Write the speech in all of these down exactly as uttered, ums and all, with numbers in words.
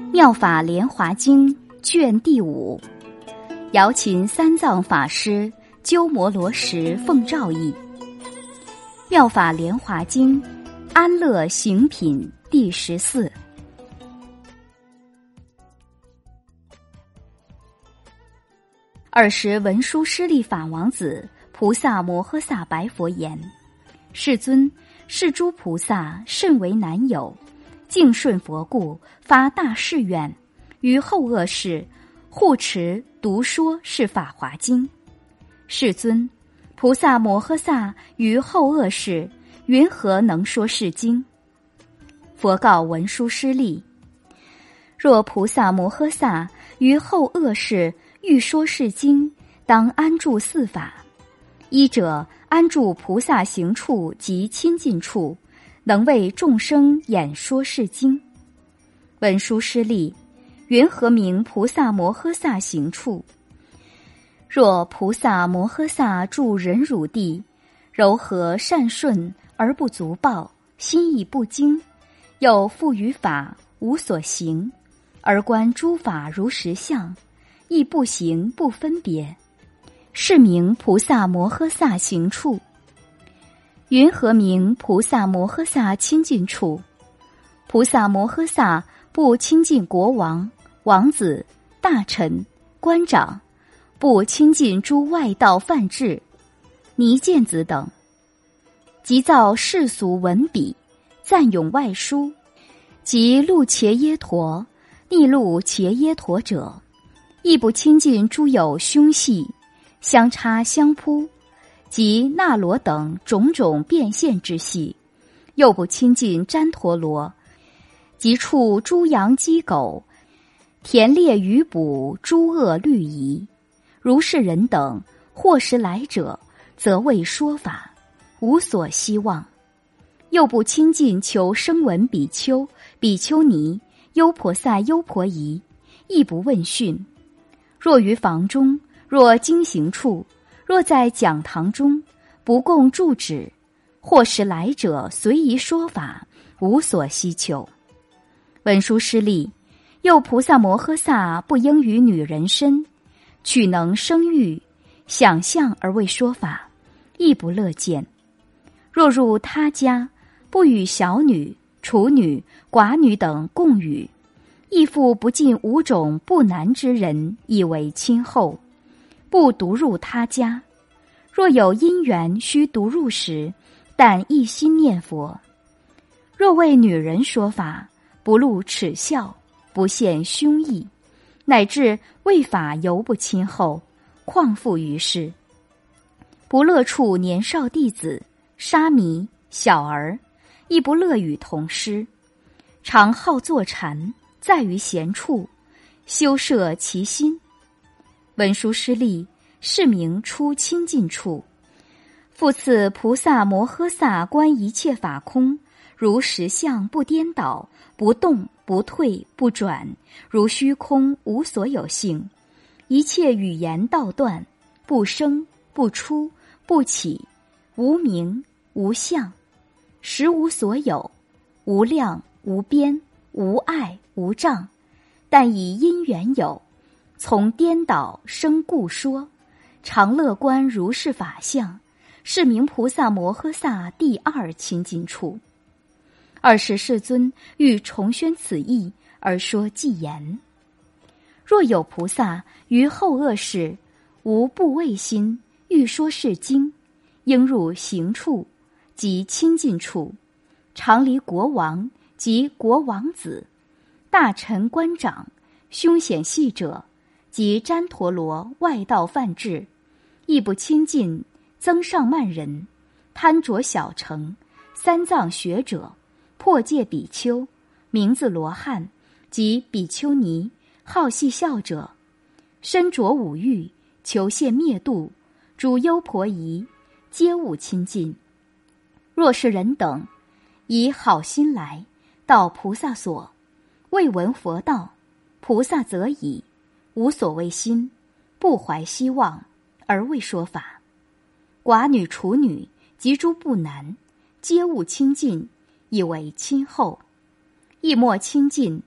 妙法莲华经卷第五，瑶琴三藏法师鸠摩罗什奉诏译。妙法莲华经安乐行品第十四。尔时文殊师利法王子菩萨摩诃萨白佛言：世尊，是诸菩萨甚为难有，敬顺佛故，发大誓愿，于后恶世护持读说是法华经。世尊，菩萨摩诃萨于后恶世云何能说是经？佛告文殊师利：若菩萨摩诃萨于后恶世欲说是经，当安住四法。一者，安住菩萨行处及亲近处，能为众生演说是经。文殊师利：云何名菩萨摩诃萨行处？若菩萨摩诃萨住忍辱地，柔和善顺而不足报，心意不惊，又复于法无所行，而观诸法如实相，亦不行不分别，是名菩萨摩诃萨行处。云何名菩萨摩诃萨亲近处？菩萨摩诃萨不亲近国王、王子、大臣、官长，不亲近诸外道梵志、尼犍子等，即造世俗文笔，赞咏外书，及录伽耶陀、逆录伽耶陀者，亦不亲近诸有凶系、相插相扑及那罗等种种变现之系，又不亲近旃陀罗，及处诸羊鸡狗、田猎鱼捕诸恶律仪。如是人等，或时来者，则为说法，无所希望。又不亲近求声闻比丘、比丘尼、优婆塞、优婆夷，亦不问讯。若于房中，若经行处，若在讲堂中，不共住止，或时来者随宜说法，无所希求。文殊师利：又菩萨摩诃萨不应于女人身，取能生育，想象而为说法，亦不乐见。若入他家，不与小女、处女、寡女等共语，亦复不尽五种不男之人，以为亲厚，不独入他家。若有因缘须独入时，但一心念佛。若为女人说法，不露耻笑，不现凶意，乃至为法犹不亲厚，况复于世。不乐处年少弟子、沙弥、小儿，亦不乐与同师。常好坐禅，在于闲处，修摄其心。文殊师利：是名出亲近处。复次菩萨摩诃萨观一切法空，如实相不颠倒，不动不退不转，如虚空无所有性，一切语言道断，不生不出不起，无名无相，实无所有，无量无边，无碍无障，但以因缘有，从颠倒生故说，常乐观如是法相，是名菩萨摩诃萨第二亲近处。尔时世尊欲重宣此义，而说偈言：若有菩萨于后恶世无怖畏心，欲说是经，应入行处及亲近处，常离国王及国王子、大臣官长、凶险系者及旃陀罗外道梵志，亦不亲近增上慢人、贪着小乘、三藏学者、破戒比丘、名字罗汉及比丘尼、好戏笑者，身着五欲，求现灭度，诸优婆夷，皆勿亲近。若是人等，以好心来，到菩萨所，未闻佛道，菩萨则已，无所谓心，不怀希望，而为说法。寡女、处女及诸不男，皆勿亲近，以为亲厚。亦莫亲近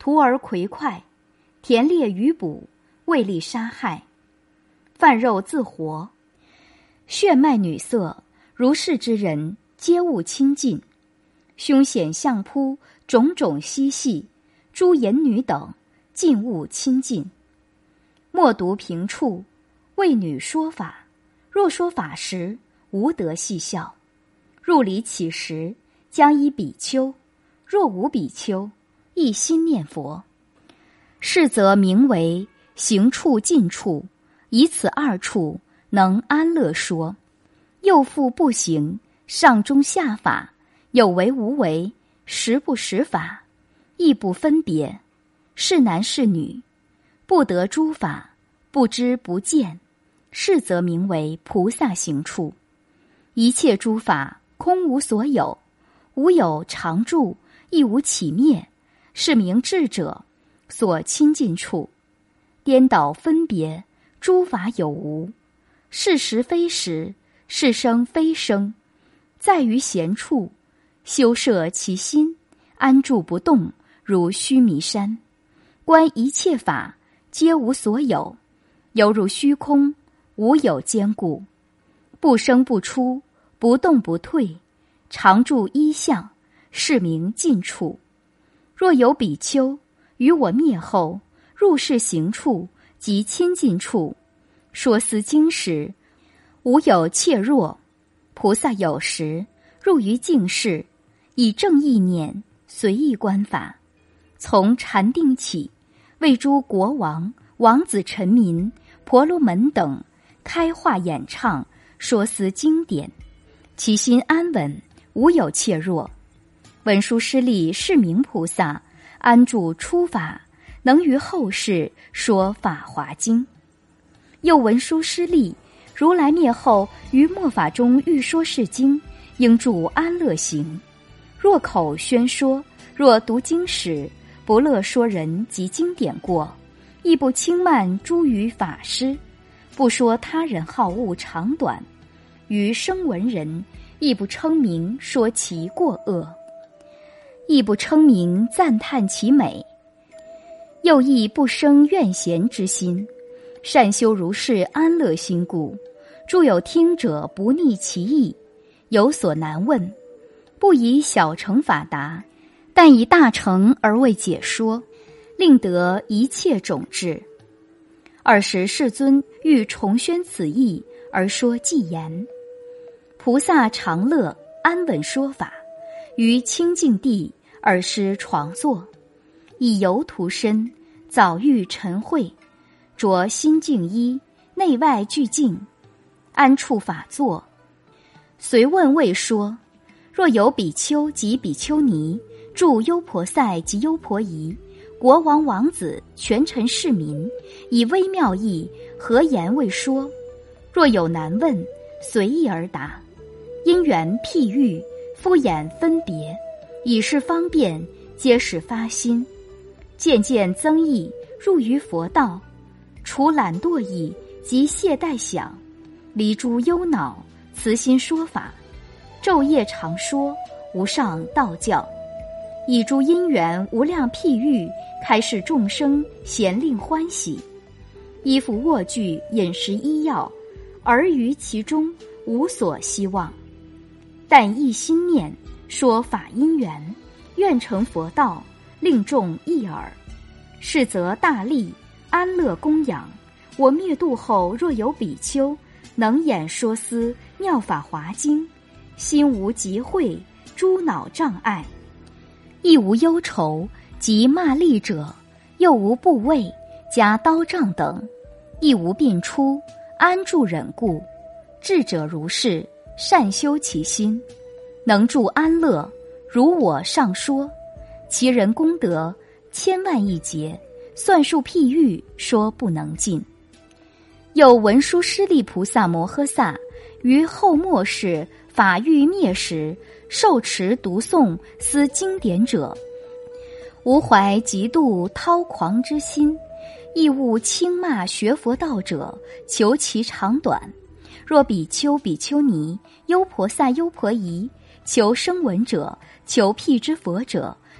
徒而葵快，田猎鱼捕，为利杀害，饭肉自活，血脉女色，如是之人，皆勿亲近。凶险相扑，种种嬉戏，诸淫女等，尽勿亲近。莫独平处，为女说法，若说法时，无得细笑。入里乞食，将依比丘，若无比丘，一心念佛。是则名为行处尽处，以此二处能安乐说。又复不行，上中下法，有为无为，实不实法，亦不分别，是男是女，不得诸法，不知不见，是则名为菩萨行处。一切诸法空无所有，无有常住，亦无起灭，是名智者所亲近处。颠倒分别，诸法有无，是实非实，是生非生，在于闲处，修摄其心，安住不动，如须弥山。观一切法，皆无所有，犹如虚空，无有坚固，不生不出，不动不退，常住一相，是名尽处。若有比丘于我灭后，入是行处及亲近处，说思经时，无有怯弱。菩萨有时入于净室，以正意念随意观法，从禅定起，为诸国王、王子、臣民、婆罗门等开化演唱，说思经典，其心安稳，无有怯弱。文殊师利是名菩萨，安住初法，能于后世说法华经。又文殊师利，如来灭后于末法中欲说是经，应住安乐行。若口宣说，若读经时，不乐说人及经典过，亦不轻慢诸于法师，不说他人好恶长短，于声闻人亦不称名说其过恶，亦不称名赞叹其美，又亦不生怨嫌之心，善修如是安乐心故，诸有听者不逆其意，有所难问，不以小乘法答，但以大乘而为解说，令得一切种智。尔时世尊欲重宣此义，而说偈言：菩萨常乐安稳说法，于清净地尔施床坐，以油涂身，早浴晨会，着新净衣，内外俱净，安处法坐。随问未说，若有比丘及比丘尼，住优婆塞及优婆夷，国王王子，权臣市民，以微妙义和言未说，若有难问，随意而答，因缘譬喻，敷衍分别，以是方便，皆是发心，渐渐增益，入于佛道，除懒惰意及懈怠想，离诸忧恼，慈心说法，昼夜常说无上道教，以诸因缘无量譬喻，开示众生，咸令欢喜。衣服卧具饮食医药，而于其中无所希望，但一心念说法因缘，愿成佛道，令众益耳。是则大利安乐供养，我灭度后，若有比丘能演说思妙法华经，心无疾秽，诸恼障碍，亦无忧愁及骂詈者，又无怖畏加刀杖等，亦无病出，安住忍故。智者如是，善修其心，能住安乐，如我上说，其人功德千万亿劫，算数譬喻，说不能尽。有文殊师利菩萨摩诃萨于后末世法欲灭时，受持读诵思经典者，无怀嫉妒滔狂之心，亦勿轻骂学佛道者，求其长短。若比丘比丘尼、优婆塞优婆夷，求声闻者，求辟支佛者，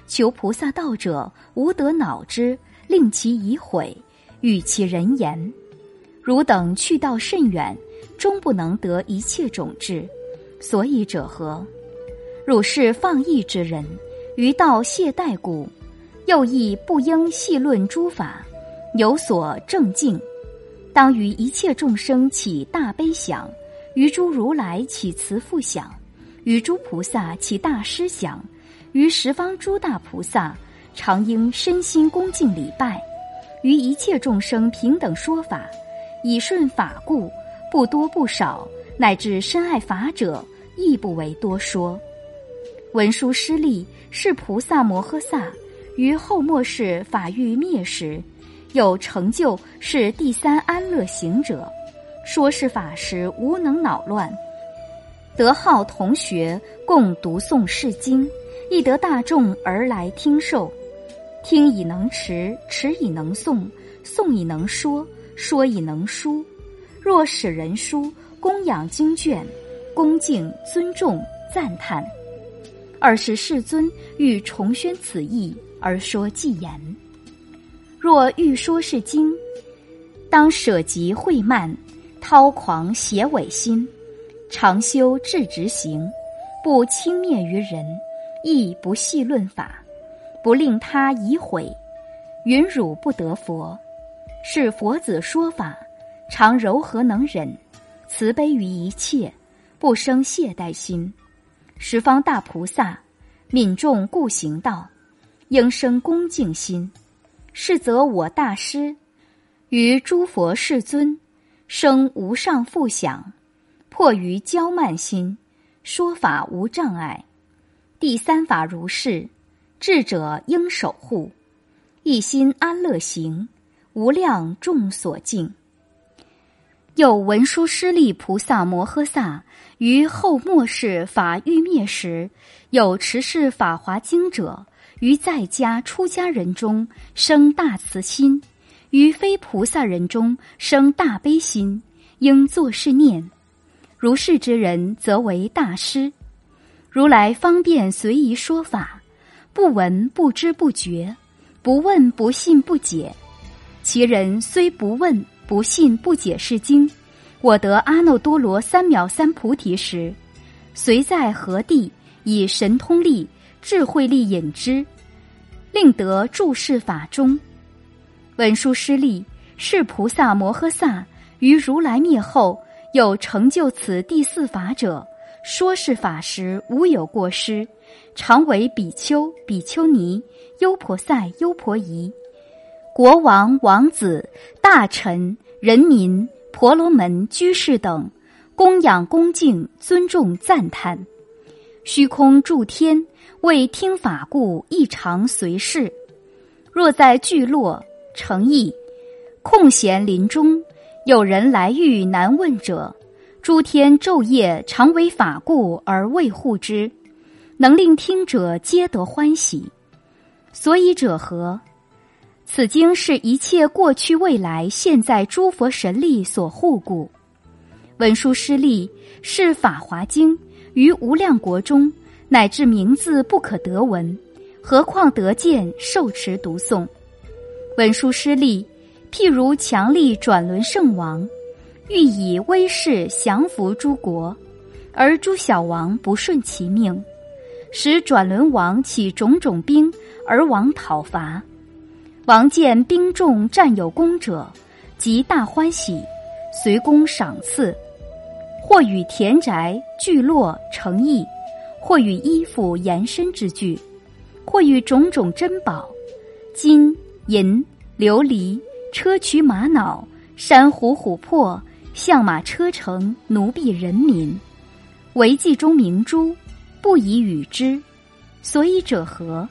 求菩萨道者，无得恼之，令其已悔，与其人言。汝等去道甚远，终不能得一切种智，所以者何？汝是放逸之人，于道懈怠故，又亦不应细论诸法，有所正境。当于一切众生起大悲想，于诸如来起慈父想，于诸菩萨起大师想，于十方诸大菩萨常应身心恭敬礼拜，于一切众生平等说法，以顺法故，不多不少，乃至深爱法者，亦不为多说。文殊师利是菩萨摩诃萨，于后末世法欲灭时，有成就是第三安乐行者，说是法时无能恼乱，得号同学共读诵是经，亦得大众而来听受。听已能持，持已能诵，诵已能说，说已能书。若使人书，供养经卷，恭敬尊重赞叹。尔时世尊欲重宣此义，而说偈言：若欲说是经，当舍疾慧慢，韬狂邪伪心，常修智直行，不轻蔑于人，亦不细论法，不令他疑悔，云汝不得佛。是佛子说法，常柔和能忍，慈悲于一切，不生懈怠心。十方大菩萨悯众故行道，应生恭敬心。是则我大师于诸佛世尊，生无上富享，迫于骄慢心，说法无障碍。第三法如是，智者应守护，一心安乐行，无量众所敬。又文殊师利菩萨摩诃萨于后末世法欲灭时，有持是法华经者，于在家出家人中生大慈心，于非菩萨人中生大悲心，应作是念：如是之人，则为大师。如来方便随宜说法，不闻不知不觉，不问不信不解。其人虽不问不信不解是经，我得阿耨多罗三藐三菩提时，随在何地，以神通力智慧力引之，令得住世法中。文殊师利是菩萨摩诃萨于如来灭后，有成就此第四法者，说是法时无有过失，常为比丘、比丘尼、优婆塞、优婆夷、国王、王子、大臣、人民、婆罗门、居士等供养恭敬尊重赞叹。虚空诸天为听法故，亦常随侍。若在聚落城邑空闲林中，有人来遇难问者，诸天昼夜常为法故而卫护之，能令听者皆得欢喜。所以者何？此经是一切过去未来现在诸佛神力所护故。文殊师利是法华经于无量国中，乃至名字不可得闻，何况得见受持读诵。文殊师利譬如强力转轮圣王，欲以威势降服诸国，而诸小王不顺其命，使转轮王起种种兵而往讨伐。王见兵众占有功者，即大欢喜，随功赏赐，或与田宅、聚落、城邑，或与衣服、延伸之具，或与种种珍宝，金、银、琉璃、砗磲玛瑙、珊瑚、琥珀、象马车乘、奴婢人民，为记中明珠，不以与之。所以者何？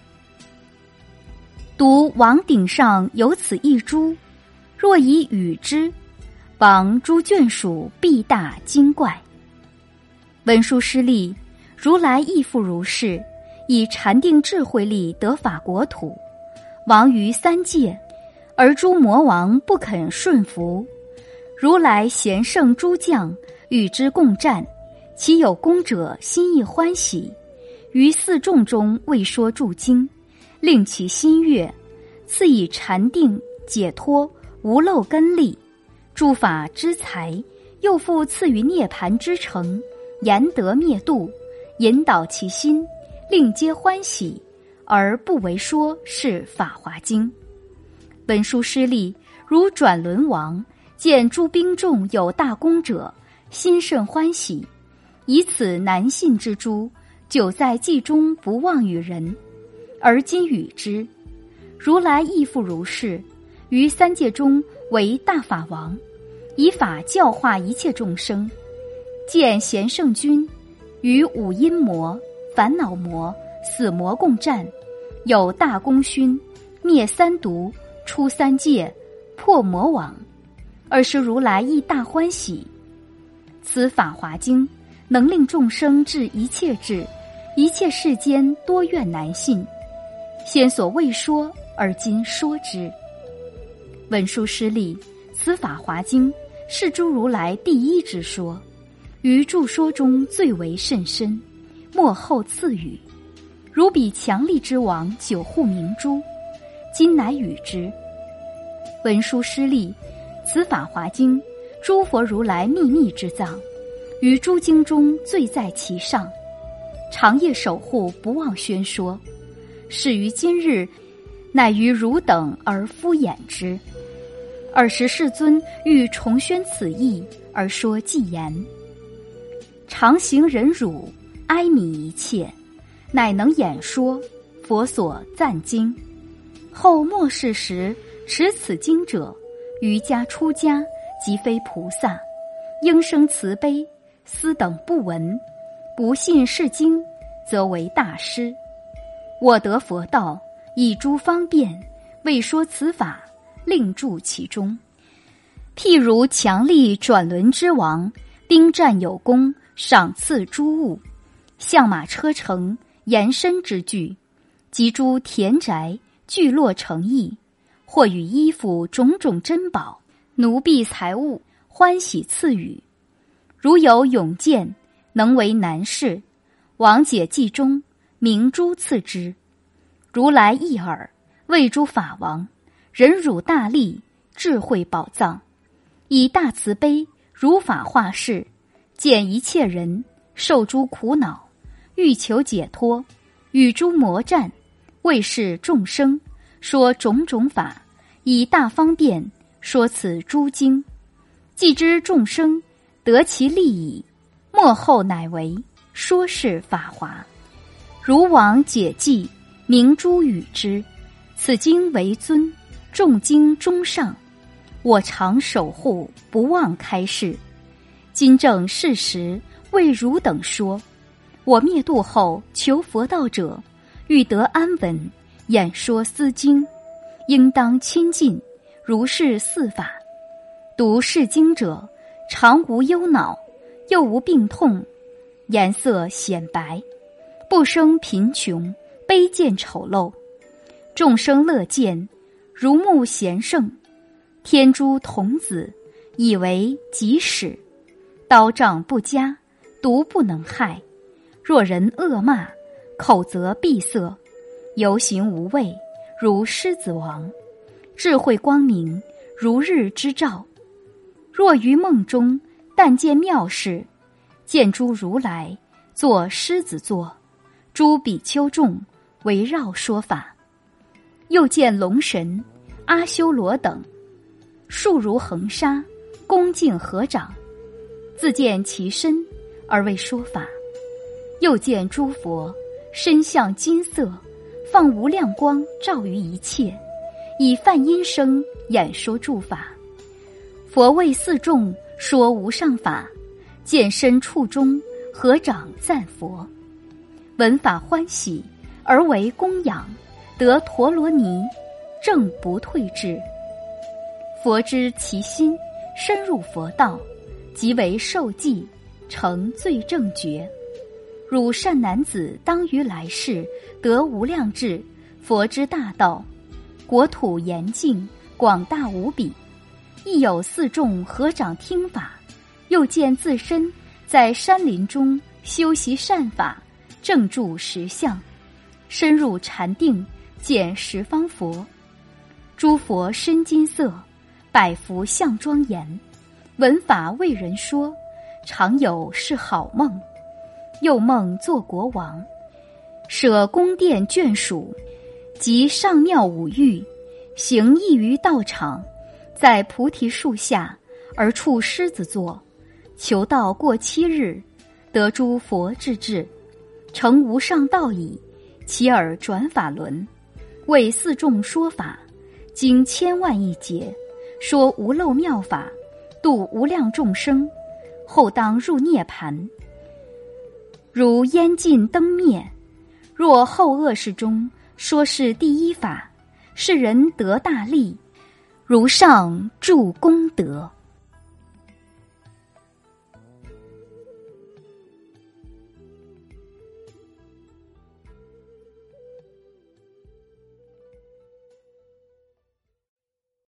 独王顶上有此一珠，若以与之，王诸眷属必大惊怪。文殊师利，如来亦复如是，以禅定智慧力得法国土，王于三界，而诸魔王不肯顺服。如来贤圣诸将与之共战，其有功者心意欢喜，于四众中为说著经， 令其心悦，赐以禅定解脱无漏根力，诸法之财，又复赐予涅盘之城，言得灭度，引导其心，令皆欢喜，而不为说是法华经。文殊师利如转轮王，见诸兵众有大功者，心甚欢喜，以此难信之诸，久在记中不忘与人，而今语之。如来亦复如是，于三界中为大法王，以法教化一切众生。见贤圣君与五阴魔、烦恼魔、死魔共战，有大功勋，灭三毒，出三界，破魔网。尔时如来亦大欢喜。此法华经能令众生治一切智，一切世间多怨难信，先所未说，而今说之。文殊师利，此法华经是诸如来第一之说，于著说中最为甚深，末后赐予。如彼强力之王久护明珠，今乃与之。文殊师利，此法华经，诸佛如来秘密之藏，于诸经中最在其上，长夜守护，不忘宣说。始于今日，乃于汝等而敷衍之。尔时世尊欲重宣此义，而说偈言：常行忍辱，哀悯一切，乃能演说佛所赞经。后末世时，持此经者，于家出家，即非菩萨，应生慈悲，斯等不闻，不信是经，则为大师。我得佛道，以诸方便，为说此法，令住其中。譬如强力转轮之王，兵战有功，赏赐诸物，象马车乘，延伸之具，及诸田宅，聚落成邑，或与衣服种种珍宝，奴婢财物，欢喜赐予。如有勇健，能为难事，王解记中，明珠赐之。如来一耳，为诸法王，忍辱大力，智慧宝藏，以大慈悲，如法化世，见一切人受诸苦恼，欲求解脱，与诸魔战，为是众生，说种种法，以大方便说此诸经。既知众生得其利矣，末后乃为说是法华。如王解记，明珠与之，此经为尊，众经中上，我常守护，不忘开示。今正是时，为汝等说。我灭度后，求佛道者，欲得安稳，演说斯经，应当亲近，如是四法。读是经者，常无忧恼，又无病痛，颜色显白，不生贫穷，卑贱丑陋，众生乐见，如沐贤圣。天诸童子以为己使，刀杖不加，毒不能害。若人恶骂，口则闭塞，游行无畏，如狮子王。智慧光明，如日之照。若于梦中，但见妙事，见诸如来作狮子座，诸比丘众围绕说法。又见龙神、阿修罗等，数如恒沙，恭敬合掌，自见其身而为说法。又见诸佛身相金色，放无量光照于一切，以梵音声演说诸法。佛为四众说无上法，见身处中，合掌赞佛。闻法欢喜，而为供养，得陀罗尼，正不退志。佛知其心，深入佛道，即为受记，成最正觉。汝善男子，当于来世得无量智，佛之大道，国土严净，广大无比。亦有四众合掌听法，又见自身在山林中修习善法，正住实相，深入禅定， 见十方佛。诸佛身金色，百福相庄严。闻法为人说，常有是好梦。又梦做国王，舍宫殿眷属，及上庙五御，行役于道场，在菩提树下，而处狮子座，求道过七日，得诸佛智智，成无上道矣。其耳转法轮，为四众说法，经千万亿劫，说无漏妙法，度无量众生，后当入涅盘。如烟尽灯灭，若后恶世中说是第一法，是人得大利，如上助功德。